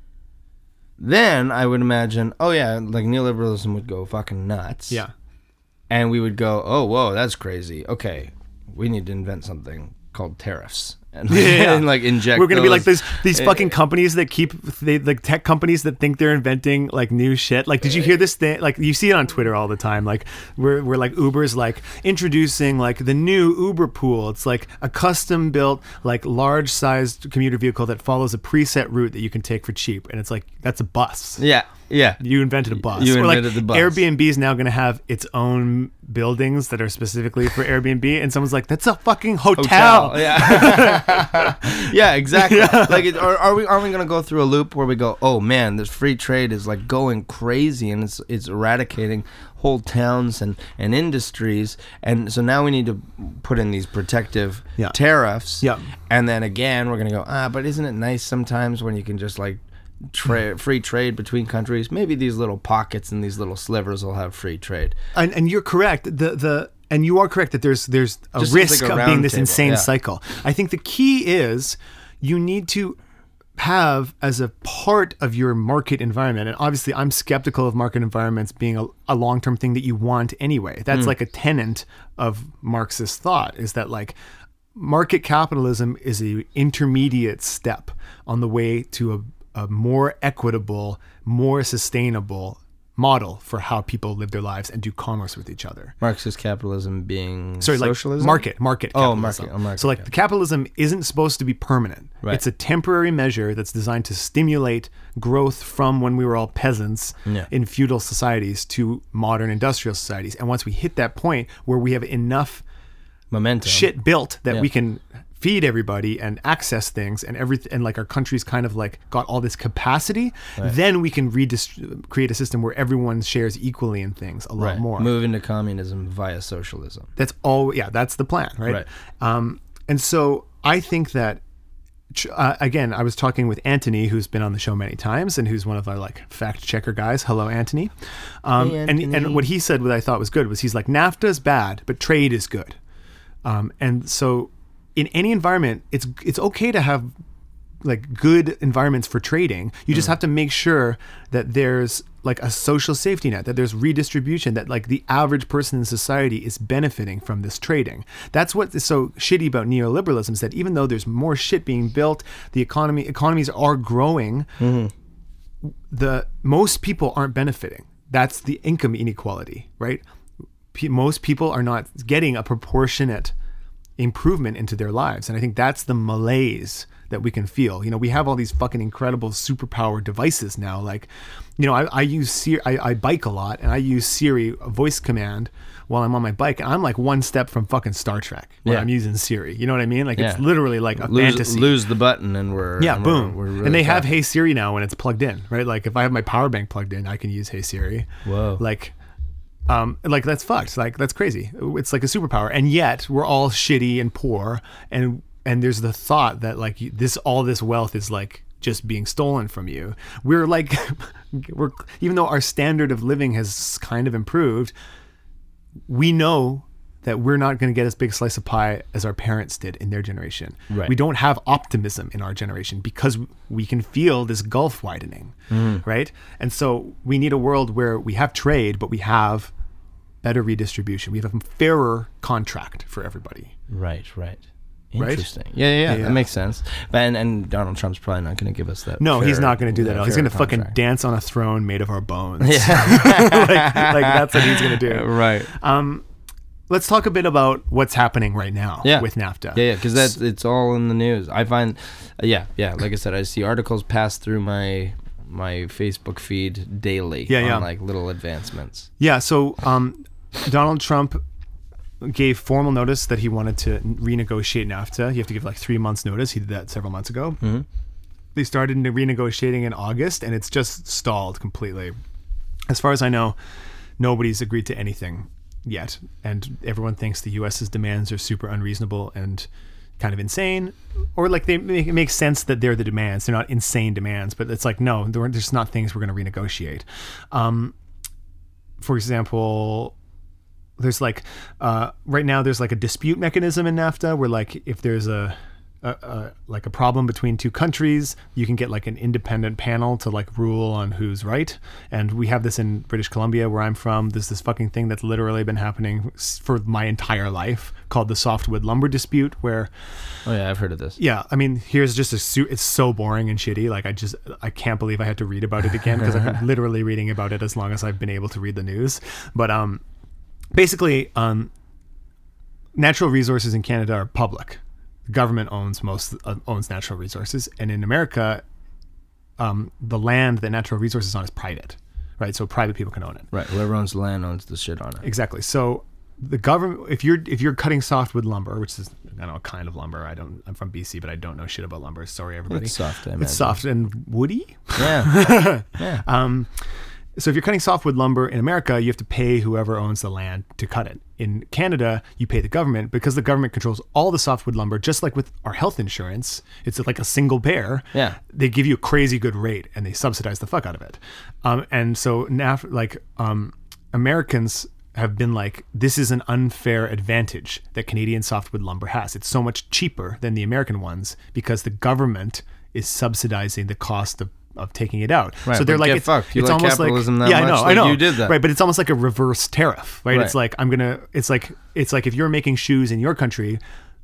Then I would imagine, oh yeah, like neoliberalism would go fucking nuts. Yeah. And we would go, oh whoa, that's crazy. Okay, we need to invent something called tariffs. And, Yeah. and like inject. We're gonna be like those- these these uh, fucking companies that keep they like tech companies that think they're inventing like new shit. Like, did you hear this thing? Like, you see it on Twitter all the time. Like, we're we're like Uber's like introducing like the new Uber Pool. It's like a custom built like large sized commuter vehicle that follows a preset route that you can take for cheap. And it's like that's a bus. Yeah, yeah. You invented a bus. You Or like invented the bus. Airbnb is now going to have its own buildings that are specifically for Airbnb, and someone's like, "That's a fucking hotel." Hotel, yeah, yeah, exactly. Like, it, are, are we are we gonna go through a loop where we go, oh man, this free trade is like going crazy and it's it's eradicating whole towns and, and industries, and so now we need to put in these protective Yeah. tariffs. Yeah. And then again, we're gonna go, ah, but isn't it nice sometimes when you can just like Tra- free trade between countries? Maybe these little pockets and these little slivers will have free trade. And, and you're correct. The the and you are correct that there's there's a Just seems risk like a of round being this table, insane yeah. cycle. I think the key is you need to have as a part of your market environment, and obviously I'm skeptical of market environments being a, a long-term thing that you want anyway. That's Hmm. like a tenet of Marxist thought, is that like market capitalism is a intermediate step on the way to a a more equitable, more sustainable model for how people live their lives and do commerce with each other. Marxist capitalism being Sorry, socialism? like market, market Oh, capitalism. market, oh, market, so like yeah. the capitalism isn't supposed to be permanent. Right. It's a temporary measure that's designed to stimulate growth from when we were all peasants Yeah. in feudal societies to modern industrial societies. And once we hit that point where we have enough Momentum. shit built that Yeah. we can feed everybody and access things and everything, and like our country's kind of like got all this capacity, then we can redist- create a system where everyone shares equally in things a lot Right. more. Move into communism via socialism. That's all. Yeah, that's the plan, right? Right. Um, and so I think that uh, again, I was talking with Anthony, who's been on the show many times and who's one of our like fact checker guys. Hello, Anthony. Um, Hey, and Anthony. and what he said, what I thought was good, was he's like, NAFTA is bad, but trade is good. Um, and so in any environment, it's it's okay to have like good environments for trading. You just have to make sure that there's like a social safety net, that there's redistribution, that like the average person in society is benefiting from this trading. That's what is so shitty about neoliberalism, is that even though there's more shit being built, the economy economies are growing, the most people aren't benefiting. That's the income inequality, right? P- most people are not getting a proportionate improvement into their lives. And I think that's the malaise that we can feel. You know, we have all these fucking incredible superpower devices now. Like, you know, I, I use Siri, I, I bike a lot, and I use Siri a voice command while I'm on my bike. And I'm like one step from fucking Star Trek when Yeah. I'm using Siri. You know what I mean? Like, it's Yeah. literally like a Lose, fantasy. lose the button and we're Yeah, and boom. We're, we're really and they have fast. Hey Siri now when it's plugged in, right? Like if I have my power bank plugged in, I can use Hey Siri. Whoa. Like Um, like that's fucked. Like that's crazy. It's like a superpower, and yet we're all shitty and poor, and and there's the thought that like this, all this wealth is like just being stolen from you. We're like, we're even though our standard of living has kind of improved, we know that we're not going to get as big a slice of pie as our parents did in their generation. Right. We don't have optimism in our generation because we can feel this gulf widening, mm. right? And so we need a world where we have trade, but we have better redistribution. We have a fairer contract for everybody. Right, right. Right? Interesting. Yeah, yeah, yeah, Yeah, yeah. that makes sense. But, and, and Donald Trump's probably not going to give us that. No, fair, he's not going to do that. yeah, He's fair going to fucking contract. dance on a throne made of our bones. Yeah. like, like that's what he's going to do. Right. Um, let's talk a bit about what's happening right now Yeah. with NAFTA. Yeah, yeah, because that's it's all in the news. I find, uh, yeah, yeah. Like I said, I see articles pass through my my Facebook feed daily. Yeah, on, yeah. like little advancements. Yeah, so um, Donald Trump gave formal notice that he wanted to renegotiate NAFTA. You have to give like three months notice. He did that several months ago. Mm-hmm. They started renegotiating in August, and it's just stalled completely. As far as I know, nobody's agreed to anything yet, and everyone thinks the U S's demands are super unreasonable and kind of insane, or like they make, it makes sense that they're the demands. They're not insane demands, but it's like, no, there's not things we're going to renegotiate. Um, for example, there's like uh, right now there's like a dispute mechanism in NAFTA where like if there's a, a, a like a problem between two countries, you can get like an independent panel to like rule on who's right. And we have this in British Columbia where I'm from. There's this fucking thing that's literally been happening for my entire life called the softwood lumber dispute, where Oh yeah, I've heard of this. yeah, I mean, here's just a suit. It's so boring and shitty. Like I just, I can't believe I had to read about it again because I've been literally reading about it as long as I've been able to read the news. But um, basically, um, natural resources in Canada are public. The government owns most uh, owns natural resources, and in America, um, the land that natural resources is on is private, right? So private people can own it. Right. Whoever owns the land owns the shit on it. Exactly. So the government, if you're if you're cutting softwood lumber, which is I don't know a kind of lumber, I don't. I'm from B C, but I don't know shit about lumber. Sorry, everybody. It's soft, I imagine. It's soft and woody. Yeah. Yeah. Um, so if you're cutting softwood lumber in America, you have to pay whoever owns the land to cut it. In Canada, you pay the government because the government controls all the softwood lumber, just like with our health insurance. It's like a single payer. Yeah. They give you a crazy good rate and they subsidize the fuck out of it. Um, and so now, like, um, Americans have been like, this is an unfair advantage that Canadian softwood lumber has. It's so much cheaper than the American ones because the government is subsidizing the cost of of taking it out. Right, so they're but like, get it's, fucked. You it's like almost capitalism like, that yeah, I much? know, Like, I know. you did that. Right, but it's almost like a reverse tariff, right? Right. It's like, I'm gonna, it's like, it's like if you're making shoes in your country,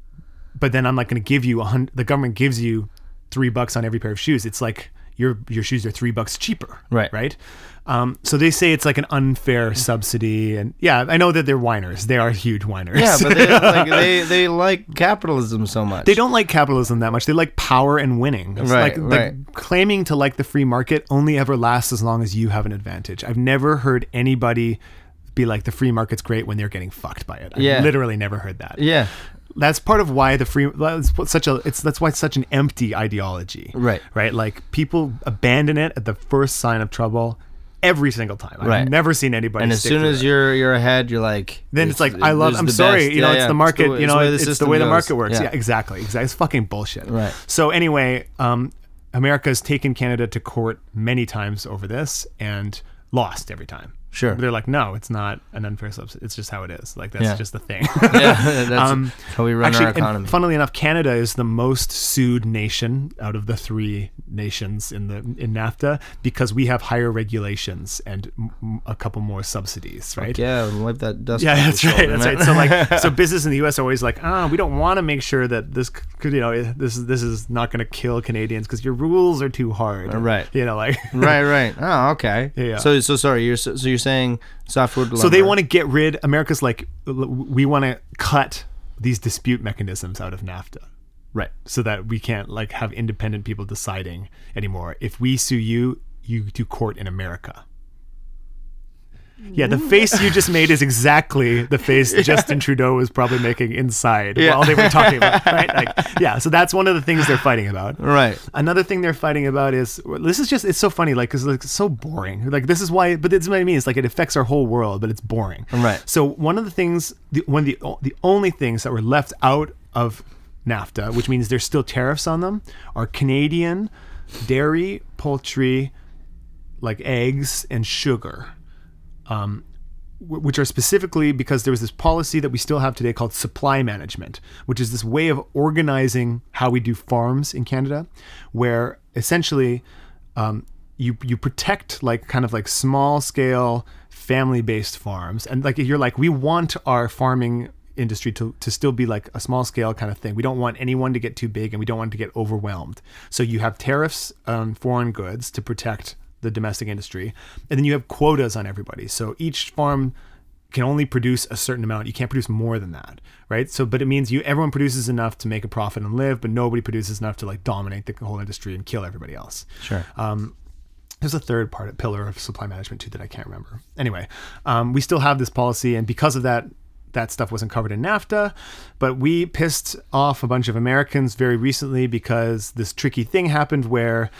but then I'm not gonna give you a hundred, the government gives you three bucks on every pair of shoes. It's like your your shoes are three bucks cheaper. Right. Right. Um, so they say it's like an unfair subsidy, and yeah, I know that they're whiners. They are huge whiners. Yeah, but they like they, they like capitalism so much. They don't like capitalism that much. They like power and winning. It's Right, like, right. like claiming to like the free market only ever lasts as long as you have an advantage. I've never heard anybody be like the free market's great when they're getting fucked by it. I've Yeah. literally never heard that. Yeah. That's part of why the free that's what such a it's that's why it's such an empty ideology. Right. Right? Like people abandon it at the first sign of trouble every single time. I've Right. never seen anybody And as stick soon to as it. you're you're ahead, you're like Then it's like, I love, this is I'm the sorry, best. you know, Yeah, it's yeah. the market, the- you know, the way the it's the system way the goes. market works. Yeah. Yeah, exactly. Exactly. It's fucking bullshit. Right. So anyway, um, America's taken Canada to court many times over this and lost every time. Sure. They're like, no, it's not an unfair subsidy. It's just how it is. Like, that's Yeah. just the thing. Yeah, that's Um, how we run Actually, our and economy. funnily enough, Canada is the most sued nation out of the three nations in the in NAFTA because we have higher regulations and m- a couple more subsidies, right? Yeah, wipe that dust. Yeah, off your that's right. shoulder, That's man. right. So like, so business in the U S are always like, ah, we don't want to make sure that this could, you know, this is this is not going to kill Canadians because your rules are too hard. Right. You know, like. right, right. Oh, okay. Yeah. So, so sorry. You're so, so you're saying softwood lumber. So they want to get rid. America's like, we want to cut these dispute mechanisms out of NAFTA. right. So that we can't like have independent people deciding anymore. If we sue you, you do court in America. Yeah, the face you just made is exactly the face yeah. Justin Trudeau was probably making inside yeah. while they were talking about it, right? Like, yeah, so that's one of the things they're fighting about. Right. Another thing they're fighting about is, this is just, it's so funny, like, because like, it's so boring. Like, this is why, but it's what I mean, it's like it affects our whole world, but it's boring. Right. So one of the things, the, one of the, the only things that were left out of NAFTA, which means there's still tariffs on them, are Canadian dairy, poultry, like eggs, and sugar. Um, which are specifically because there was this policy that we still have today called supply management, which is this way of organizing how we do farms in Canada, where essentially um, you you protect like kind of like small scale family based farms, and like you're like we want our farming industry to, to still be like a small scale kind of thing. We don't want anyone to get too big, and we don't want to get overwhelmed. So you have tariffs on foreign goods to protect the domestic industry, and then you have quotas on everybody. So each farm can only produce a certain amount. You can't produce more than that, right? So, but it means you everyone produces enough to make a profit and live, but nobody produces enough to like dominate the whole industry and kill everybody else. Sure. Um, there's a third part, a pillar of supply management too that I can't remember. Anyway, um, we still have this policy, and because of that, that stuff wasn't covered in NAFTA, but we pissed off a bunch of Americans very recently because this tricky thing happened where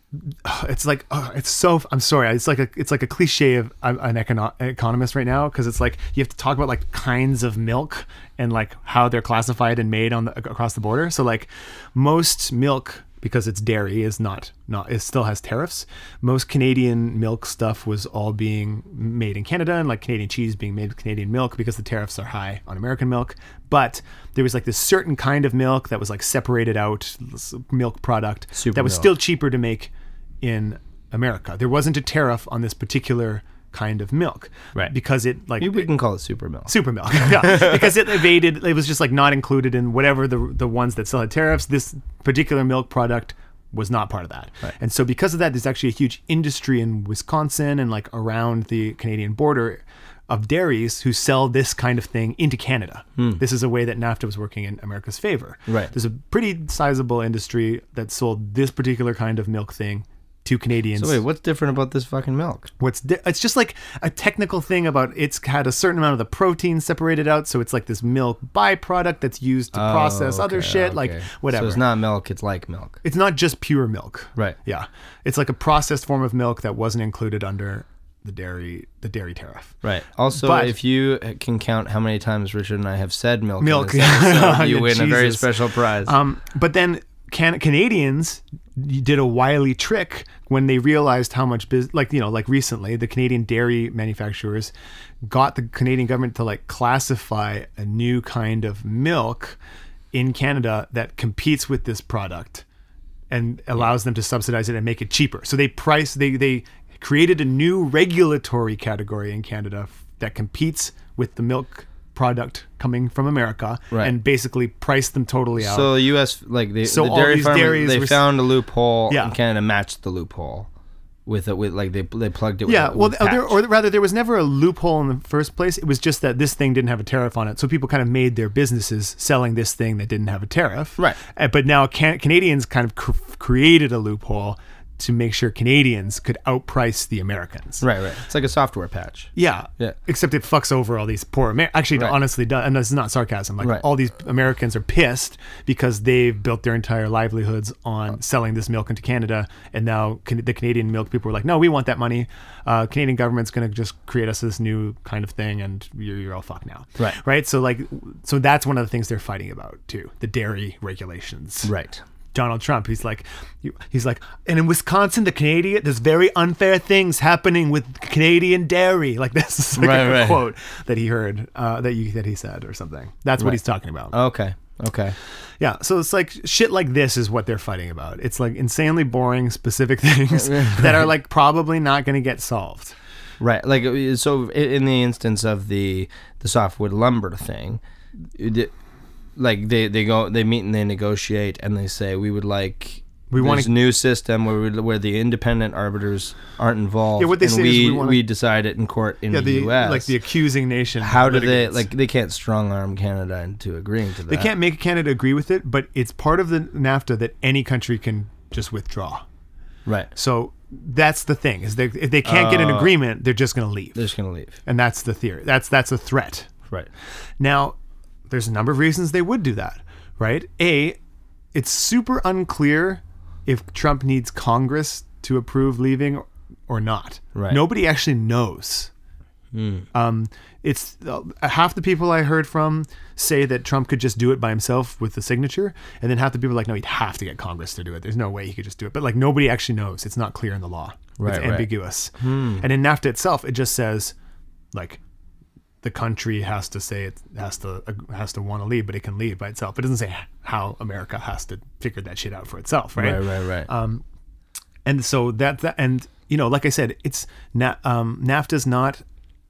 it's like oh, it's so I'm sorry it's like a it's like a cliche of I'm an econo- economist right now, because it's like you have to talk about like kinds of milk and like how they're classified and made on the across the border. So like most milk, because it's dairy, is not not it still has tariffs. Most Canadian milk stuff was all being made in Canada, and like Canadian cheese being made with Canadian milk because the tariffs are high on American milk. But there was like this certain kind of milk that was like separated out, milk product Super that was milk. still cheaper to make in America. There wasn't a tariff on this particular kind of milk, right? Because it like we can call it super milk. Super milk, yeah. Because it evaded. It was just like not included in whatever the the ones that still had tariffs. This particular milk product was not part of that, right. And so because of that, there's actually a huge industry in Wisconsin and like around the Canadian border of dairies who sell this kind of thing into Canada. Hmm. This is a way that NAFTA was working in America's favor. Right. There's a pretty sizable industry that sold this particular kind of milk thing to Canadians. So wait, what's different about this fucking milk? What's di- it's just like a technical thing about it's had a certain amount of the protein separated out, so it's like this milk byproduct that's used to oh, process okay, other shit, okay. like whatever. So it's not milk, it's like milk. It's not just pure milk. Right. Yeah. It's like a processed form of milk that wasn't included under the dairy the dairy tariff. Right. Also, but, if you can count how many times Richard and I have said milk, milk in this episode, you yeah, win Jesus. a very special prize. Um, but then can- Canadians did a wily trick when they realized how much business, like, you know, like recently the Canadian dairy manufacturers got the Canadian government to like classify a new kind of milk in Canada that competes with this product and allows them to subsidize it and make it cheaper. So they price, they, they created a new regulatory category in Canada that competes with the milk product coming from America, right. and basically priced them totally out. So the U S, like the, so the dairy farmers, they were, found a loophole, yeah. and Canada matched the loophole with it. With like they they plugged it. With yeah, a, well, with there, or rather, there was never a loophole in the first place. It was just that this thing didn't have a tariff on it, so people kind of made their businesses selling this thing that didn't have a tariff. Right. Uh, but now can- Canadians kind of cr- created a loophole to make sure Canadians could outprice the Americans. Right, right. It's like a software patch. Yeah. Yeah. Except it fucks over all these poor Amer- Actually, right. it honestly does. And this is not sarcasm. Like right. all these Americans are pissed because they've built their entire livelihoods on selling this milk into Canada. And now can- the Canadian milk people are like, no, we want that money. Uh, Canadian government's going to just create us this new kind of thing, and you're, you're all fucked now. Right. Right. So like, so that's one of the things they're fighting about too. The dairy regulations. Right. Donald Trump, he's like, he's like, and in Wisconsin, the Canadian, there's very unfair things happening with Canadian dairy. Like this is like right, a right. quote that he heard, uh, that you that he said or something. That's what right. he's talking about. Okay. Okay. Yeah. So it's like shit like this is what they're fighting about. It's like insanely boring, specific things that are like probably not going to get solved. Right. Like so, in the instance of the the softwood lumber thing. It, Like they, they go they meet and they negotiate and they say we would like we want a new system where we, where the independent arbiters aren't involved. Yeah, what they and say we is we, wanna, we decide it in court in yeah, the, the U S. Like the accusing nation. How do they litigants. like they can't strong arm Canada into agreeing to that? They can't make Canada agree with it, but it's part of the NAFTA that any country can just withdraw. Right. So that's the thing is they, if they can't uh, get an agreement, they're just going to leave. They're just going to leave. And that's the theory. That's that's a threat. Right. Now, there's a number of reasons they would do that, right? A, it's super unclear if Trump needs Congress to approve leaving or not. Right. Nobody actually knows. Mm. Um, it's uh, half the people I heard from say that Trump could just do it by himself with the signature, and then half the people are like, no, he'd have to get Congress to do it. There's no way he could just do it. But like nobody actually knows. It's not clear in the law. Right, it's right. ambiguous. Hmm. And in NAFTA itself, it just says like the country has to say it has to uh, has to want to leave, but it can leave by itself. It doesn't say how America has to figure that shit out for itself, right? Right, right, right. Um, and so that, that and you know, like I said, it's na- um, NAFTA's not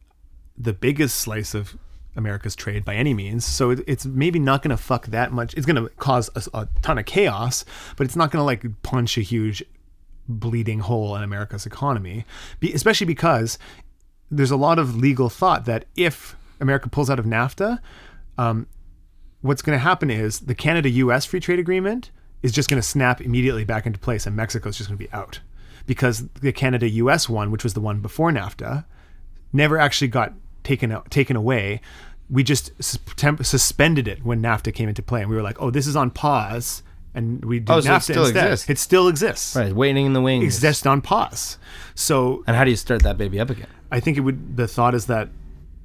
the biggest slice of America's trade by any means. So it, it's maybe not going to fuck that much. It's going to cause a, a ton of chaos, but it's not going to like punch a huge bleeding hole in America's economy, Be, especially because there's a lot of legal thought that if America pulls out of NAFTA, um, what's going to happen is the Canada-U S free trade agreement is just going to snap immediately back into place, and Mexico's just going to be out because the Canada-U S one, which was the one before NAFTA, never actually got taken out, taken away. We just temp- suspended it when NAFTA came into play, and we were like, "Oh, this is on pause," and we did oh, so NAFTA it still instead. Exists. It still exists, right? Waiting in the wings. Exists on pause. So, and how do you start that baby up again? I think it would. The thought is that,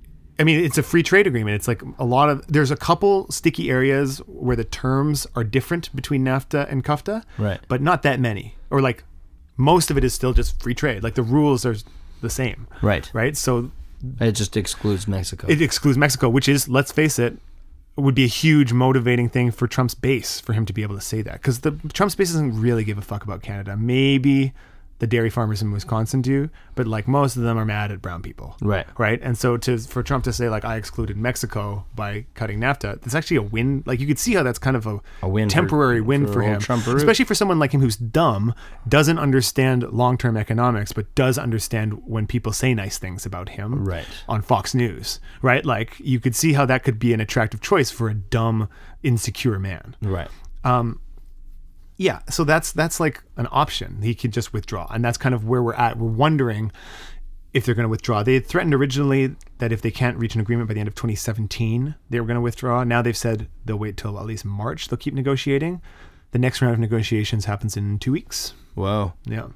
I mean, it's a free trade agreement. It's like a lot of. There's a couple sticky areas where the terms are different between NAFTA and CUFTA, right? But not that many, or like most of it is still just free trade. Like the rules are the same, right? Right. So. It just excludes Mexico. It excludes Mexico, which is, let's face it, would be a huge motivating thing for Trump's base for him to be able to say that. Because the Trump's base doesn't really give a fuck about Canada. Maybe the dairy farmers in Wisconsin do, but like most of them are mad at brown people. Right. Right. And so to for Trump to say like I excluded Mexico by cutting NAFTA, it's actually a win. Like you could see how that's kind of a, a win temporary for, win for, for him. Trump-a-roo. Especially for someone like him who's dumb, doesn't understand long-term economics, but does understand when people say nice things about him right. on Fox News. Right. Like you could see how that could be an attractive choice for a dumb, insecure man. Right. Um Yeah, so that's that's like an option. He could just withdraw, and that's kind of where we're at. We're wondering if they're going to withdraw. They had threatened originally that if they can't reach an agreement by the end of twenty seventeen, they were going to withdraw. Now they've said they'll wait till at least March. They'll keep negotiating. The next round of negotiations happens in two weeks. Whoa. Yeah.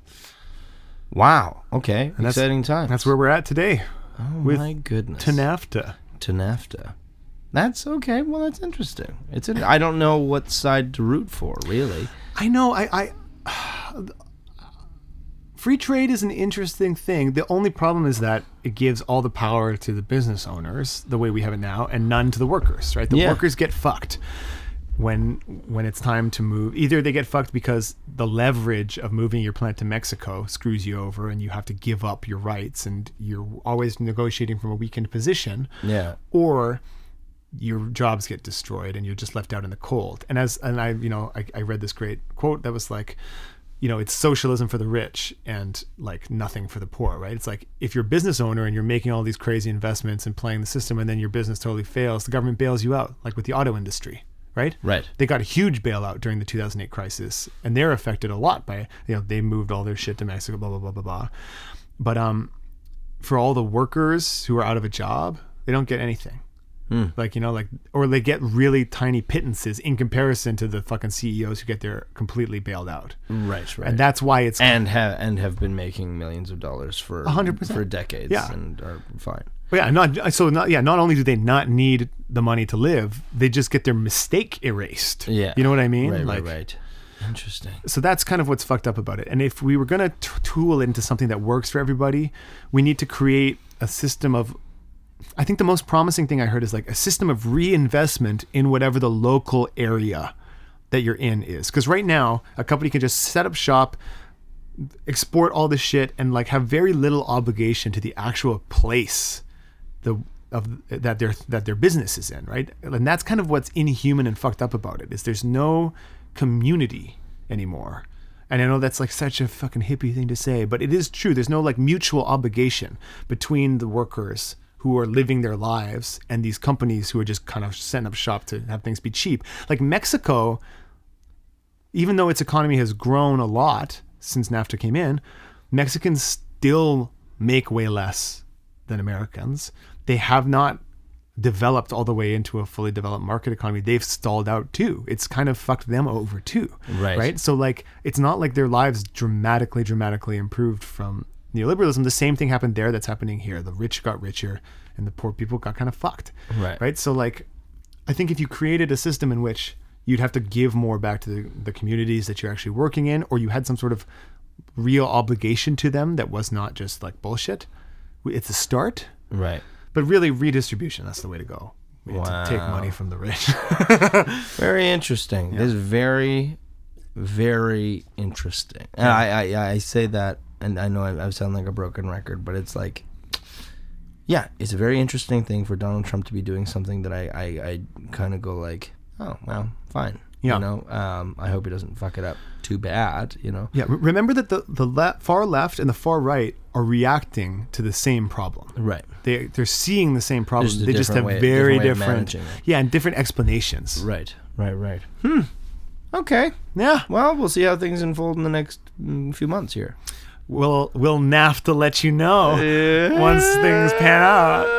Wow. Okay. And exciting time. That's where we're at today. Oh with my goodness. To NAFTA. To NAFTA. That's okay. Well, that's interesting. It's an, I don't know what side to root for, really. I know. I, I free trade is an interesting thing. The only problem is that it gives all the power to the business owners, the way we have it now, and none to the workers. Right? The yeah. workers get fucked when when it's time to move. Either they get fucked because the leverage of moving your plant to Mexico screws you over, and you have to give up your rights, and you're always negotiating from a weakened position. Yeah. Or your jobs get destroyed and you're just left out in the cold. And as and I, you know, I, I read this great quote that was like, you know, it's socialism for the rich and like nothing for the poor, right? It's like if you're a business owner and you're making all these crazy investments and playing the system, and then your business totally fails, the government bails you out, like with the auto industry, right? Right. They got a huge bailout during the two thousand eight crisis, and they're affected a lot by, you know, they moved all their shit to Mexico, blah blah blah blah blah. But um, for all the workers who are out of a job, they don't get anything. Mm. Like, you know, like, or they get really tiny pittances in comparison to the fucking C E Os who get their completely bailed out. Right, right. And that's why it's and have and have been making millions of dollars for one hundred percent for decades. Yeah. And are fine. But yeah, not so. Not yeah. Not only do they not need the money to live, they just get their mistake erased. Yeah, you know what I mean? Right, like, right, right. Interesting. So that's kind of what's fucked up about it. And if we were gonna t- tool into something that works for everybody, we need to create a system of. I think the most promising thing I heard is like a system of reinvestment in whatever the local area that you're in is. Because right now, a company can just set up shop, export all this shit, and like have very little obligation to the actual place the of that their that their business is in, right? And that's kind of what's inhuman and fucked up about it, is there's no community anymore. And I know that's like such a fucking hippie thing to say, but it is true. There's no like mutual obligation between the workers who are living their lives and these companies who are just kind of setting up shop to have things be cheap. Like Mexico, even though its economy has grown a lot since NAFTA came in, Mexicans still make way less than Americans. They have not developed all the way into a fully developed market economy. They've stalled out too. It's kind of fucked them over too. Right. Right. So like, it's not like their lives dramatically, dramatically improved from neoliberalism. The same thing happened there that's happening here. The rich got richer and the poor people got kind of fucked. Right. Right. So like, I think if you created a system in which you'd have to give more back to the, the communities that you're actually working in, or you had some sort of real obligation to them that was not just like bullshit, it's a start. Right. But really, redistribution, that's the way to go. We need Wow. to take money from the rich. Very interesting. Yeah. This is very, very interesting. And I, I, I say that, and I know I, I sound like a broken record, but it's like, yeah, it's a very interesting thing for Donald Trump to be doing something that I, I, I kind of go like, oh, well, fine. Yeah. You know, um, I hope he doesn't fuck it up too bad, you know? Yeah, re- remember that the, the le- far left and the far right are reacting to the same problem. Right. They, they're seeing the same problem. Just a They just have different way- very different way of different, managing it. yeah, and different explanations. Right, right, right. Hmm. Okay. Yeah. Well, we'll see how things unfold in the next mm, few months here. We'll, we'll NAFTA let you know once things pan out.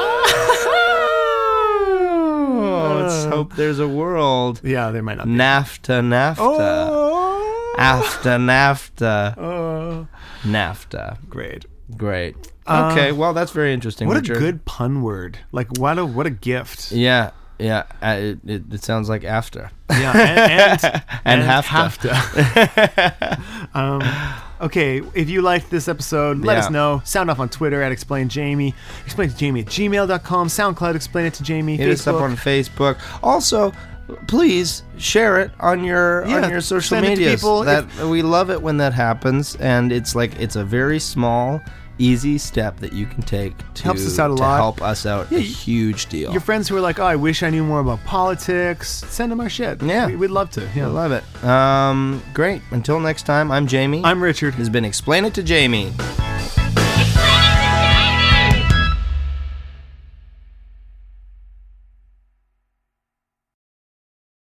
Oh, let's hope there's a world. Yeah, there might not be. NAFTA, NAFTA. Oh. After NAFTA. Oh. NAFTA. Great. Great. Uh, Okay, well, that's very interesting, What Richard. a good pun word. Like, what a what a gift. Yeah, yeah. Uh, it, it, it sounds like after. Yeah, and and, And and HAFTA. HAFTA. um, okay, if you liked this episode, let Yeah. us know. Sound off on Twitter at Explain Jamie. Explain to Jamie at gmail dot com. SoundCloud, Explain It to Jamie. Hit us up Facebook. on Facebook. Also, please share it on your Yeah, on your social send it to medias. people. That we love it when that happens, and it's like it's a very small, easy step that you can take to Helps us out a to lot. help us out. Yeah, a y- huge deal. Your friends who are like, oh, I wish I knew more about politics, send them our shit. Yeah. We, we'd love to. I Yeah. love it. Um, great. Until next time, I'm Jamie. I'm Richard. This has been Explain It to Jamie.